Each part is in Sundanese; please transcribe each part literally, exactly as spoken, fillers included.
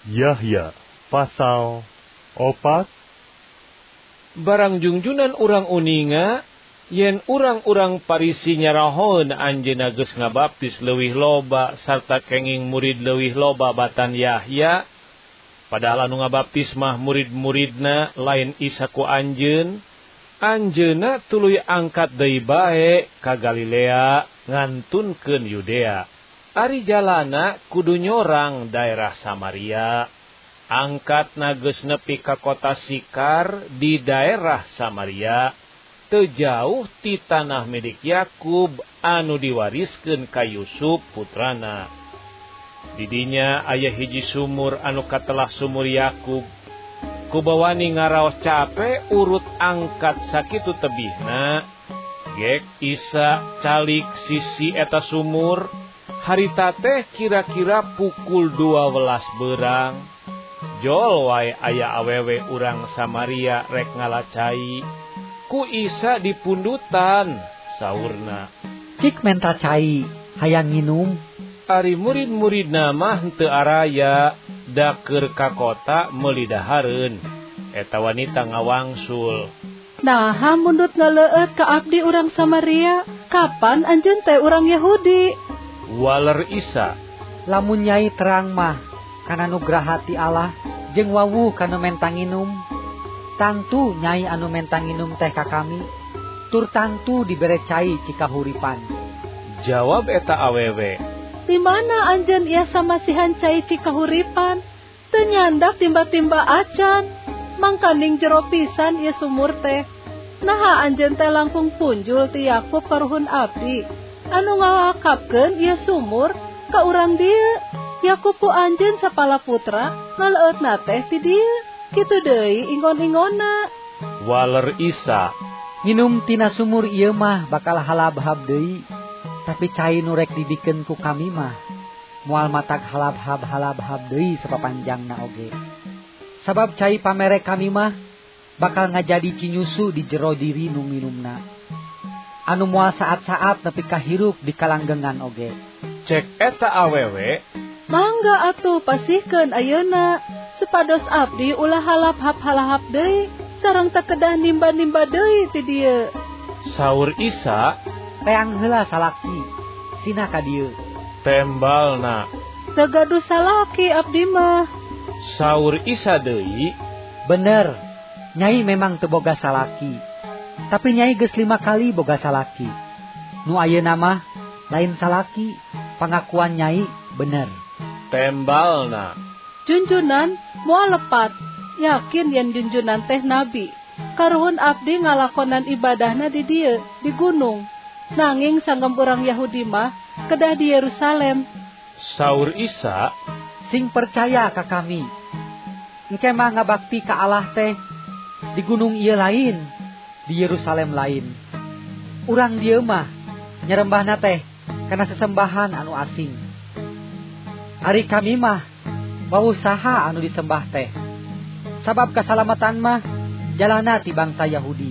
Yahya pasal opat. Barang jungjunan urang uninga, yen urang-urang Parisi nyarahoeun anjeunna geus ngabaptis leuwih loba sarta kenging murid leuwih loba batan Yahya, padahal anu ngabaptis mah murid-muridna lain Isa ku anjeun, anjeunna tuluy angkat deui bae ka Galilea ngantunkeun Yudea. Ari jalana kudu nyorang daerah Samaria. Angkatna geus nepi ka kota Sikar di daerah Samaria, teu jauh ti tanah milik Yakub anu diwariskeun ka Yusuf putrana. Didinya aya hiji sumur anu katelah sumur Yakub. Kubawani ngaraos cape urut angkat sakitu tebihna, gek Isa calik sisi eta sumur. Harita teh kira-kira pukul dua belas beurang. Jol wae aya awewe urang Samaria rek ngalacai. Ku Isa dipundutan, saurna. Cik menta cai, hayang nginum. Ari murid-muridna mah henteu araya, da keur ka kota meuli dahareun. Eta wanita ngawangsul. Naha mundut ngaleueut ka abdi urang Samaria, kapan anjeun teh urang Yahudi? Waler Isa, lamun nyai terang mah kana nugraha ti Allah jeung wawuh kanu mentang nginum, tangtu nyai anu mentang nginum teh ka kami, tur tangtu dibere cai cikahuripan. Jawab eta awewe, di mana anjeun ieu samasihan cai cikahuripan? Teu nyandak timba-timba acan, mangkanding jero pisan ieu sumur teh. Naha anjeun teh langkung punjul ti Yakub karuhun abdi anu ngawakapkeun ieu sumur ka urang dieu. Yakub ku anjeun sapala putra ngaleueutna teh ti dieu. Kitu deui ingon-ingonna. Waler Isa, nginum tina sumur ieu mah bakal halab-hab deui, tapi cai nu rek didikeun ku kami mah moal matak halab-hab halab-hab deui sapapanjangna oge. Sabab cai pamere kami mah bakal ngajadi cinyusu di jero diri nu minumna, anu moal saat-saat nepi ka hirup di kalanggengan oge. Cek eta awewe, mangga atuh pasihkeun ayeuna, supados abdi ulah halap-hap halahap deui sareng teu kedah nimba-nimba deui ti dieu. Saur Isa, teang heula salaki, sina ka dieu. Tembalna, teu gaduh salaki abdi mah. Saur Isa deui, bener, nyai memang teu boga salaki, tapi nyai geus lima kali boga salaki. Nu ayeuna mah lain salaki, pangakuan nyai bener. Tembalna, junjunan moal lepat, yakin yen junjunan teh nabi. Karuhun abdi ngalakonan ibadahna di dieu di gunung. Nanging sanggem urang Yahudi mah kedah di Yerusalem. Saur Isa, sing percaya ka kami, engke mah ngabakti ka Allah teh di gunung ieu lain, di Yerusalem lain. Urang dieu mah nyerembahna teh kana sesembahan anu asing. Ari kami mah wau saha anu disembah teh. Sabab kasalamatan mah jalana ti bangsa Yahudi.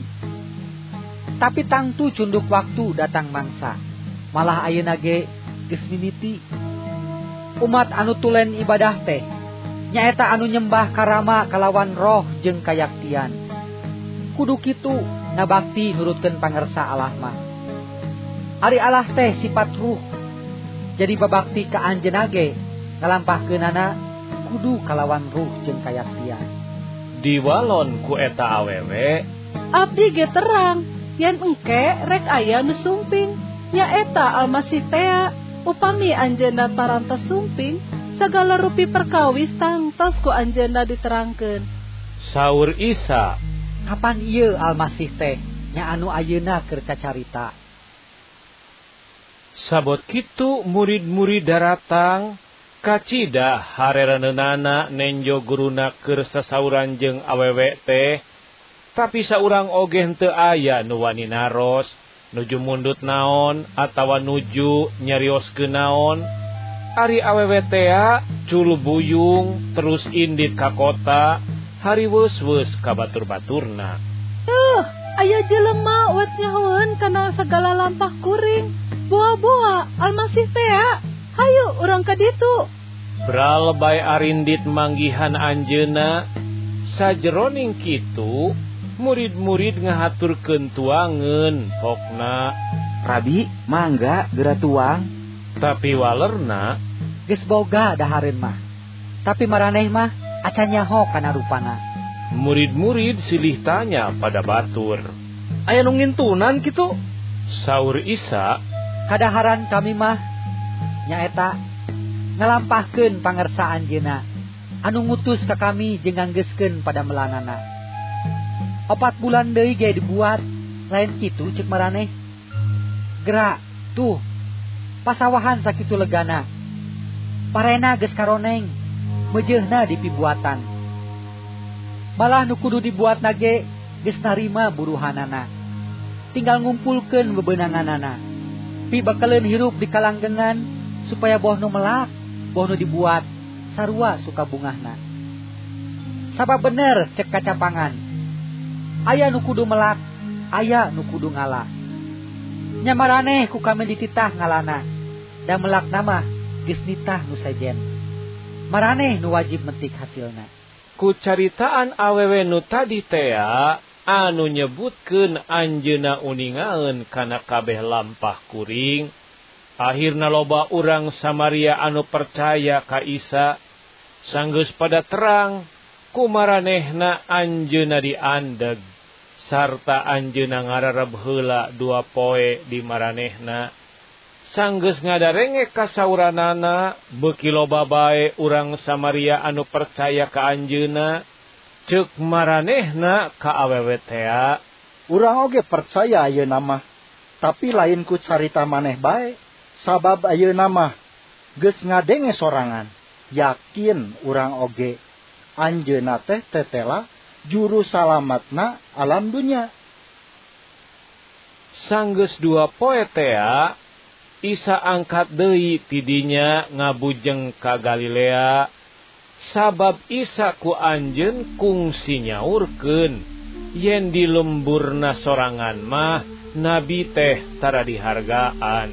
Tapi tangtu cunduk waktu datang mangsa, malah ayeuna ge geus mimiti. Umat anu tulen ibadah teh nyaeta anu nyembah karama kalawan roh jeung kayaktian. Kudu kitu ngabakti nurutkeun pangersa Allah mah. Ari Allah teh sifat ruh, jadi babakti ka anjeunna ge ngalampahkeunana kudu kalawan ruh jeung kayaktian. Diwalon ku eta awewe, abdi ge terang yen engke rek aya nu sumping nyaeta Almasih tea. Upami anjeunna parantos sumping, sagala rupi perkawis tangtos ku anjeunna diterangkeun. Saur Isa, kapan ieu Almasih teh nya anu ayeuna keur cacarita? Sabot kitu murid-murid daratang kacida harereunana nenjo guruna keur sasauran jeung awewe teh, tapi saurang oge henteu aya nu wani naros, nuju mundut naon atawa nuju nyarioskeun naon. Ari awewe tea cul buyung terus indit ka kota, hari weus-weus ka batur-baturna. Tuh, aya jelema wet nyahoeun kana sagala lampah kuring. Boa-boa Almasih tea, hayu urang ka ditu. Bral bae arindit manggihan anjeunna, sajeroning kitu murid-murid ngahaturkeun tuangeun pokna. Rabi, mangga geura tuang. Tapi walerna Geus boga dahareun mah. Tapi maraneh mah acan nyaho kana rupana. murid-murid silih tanya pada batur. Aya nu ngintunan kitu? Saur Isa, Kadaharan kami mah nyaeta ngalampahkeun pangersa anjeunna anu ngutus ka kami jeung nganggeuskeun pada melanana. Opat bulan deui ge dibuat, lain kitu ceuk maraneh. Gerak tuh pasawahan sakitu legana. Parena geus karoneng, mejeuna di pibuatan. Malah nu kudu dibuatna ge geus narima buruhanana. Tinggal ngumpulkeun bebeunanganana. Pi bakaleun hirup di kalanggengan supaya boh nu melak, boh nu dibuat sarua suka bungahna. Sabab bener cek kacapangan. Aya nu kudu melak, aya nu kudu ngalah. Nya maraneh ku kami dititah ngalana. Da melakna mah geus nitah nu sejen. Maraneh nu wajib metik hasilna. ku caritaan awewe nu tadi tea anu nyebutkeun anjeunna uningaeun kana kabeh lampah kuring, akhirna loba urang Samaria anu percaya ka Isa, sanggeus pada terang kumaranehna anjeunna diandeg, sarta anjeunna ngarareb heula dua poe di maranehna. Sanggeus ngadarenge kasauranana beuki loba bae urang Samaria anu percaya ka anjeunna, ceuk maranehna ka awewe tea. Urang oge percaya ayeuna mah, tapi lain ku carita maneh bae, sabab ayeuna mah geus ngadenge sorangan. Yakin urang oge anjeunna teh tetela juru salamatna alam dunya. Sanggeus dua poe tea, Isa angkat deui tidinya ngabujeng ka Galilea, sabab Isa ku anjeun kungsi nyaurkeun yen di lemburna sorangan mah nabi teh tara dihargaan.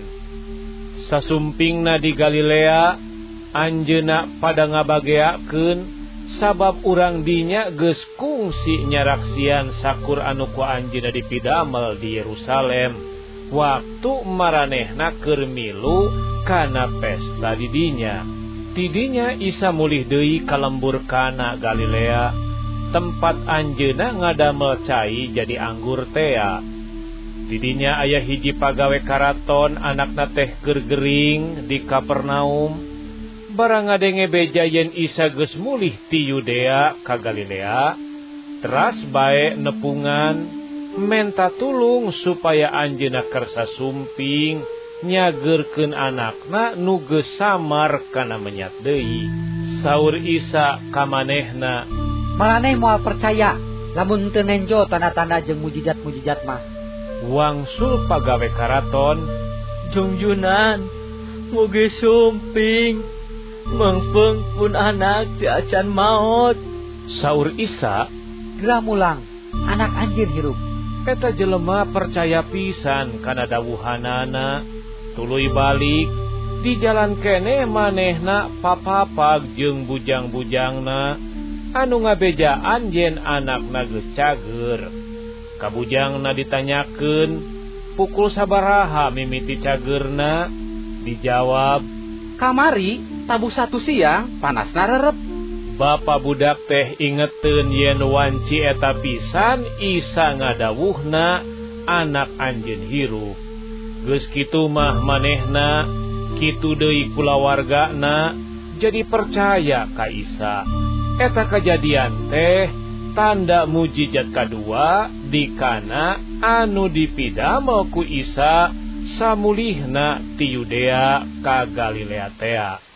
Sasumpingna di Galilea anjeunna pada ngabageakeun, sabab urang dinya geus kungsi nyaraksian sakur anu ku anjeunna dipidamel di Yerusalem waktu maranehna keur milu kana pesta di dinya. Tidinya Isa mulih deui ka lembur Kana Galilea, tempat anjeunna ngadamel cai jadi anggur tea. Tidinya aya hiji pagawe karaton anakna teh keur gering di Kapernaum. Barang ngadenge beja yen Isa geus mulih ti Yudea ka Galilea, teras bae nepungan menta tulung supaya anjeunna kersa sumping nyageurkeun anakna nu geus samar kana menyat deui. Saur Isa ka manehna, Maraneh moal percaya lamun teu nenjo tanda-tanda jeung mujizat-mujizat mah. Wangsul pagawe karaton, Jungjunan, mugi sumping, mengpeung pun anak ti acan maot. Saur Isa, Geura mulang, anak anjeun hirup. eta jelema percaya pisan kana dawuhanana, tuluy balik di jalan kene manehna papapag jeung bujang-bujangna anu ngabejaan yen anakna geus cager. Kabujangna ditanyakeun pukul sabaraha mimiti cagerna, dijawab, Kamari tabuh satu siang panasna rerep. Bapa budak teh ingeteun yen wanci eta pisan Isa ngadawuhna anak anjeun hirup. Geus kitu mah manehna kitu deui kulawargana jadi percaya ka Isa. Eta kajadian teh tanda mujizat kadua di Kana anu dipidamel ku Isa samulihna ti Yudea ka Galilea tea.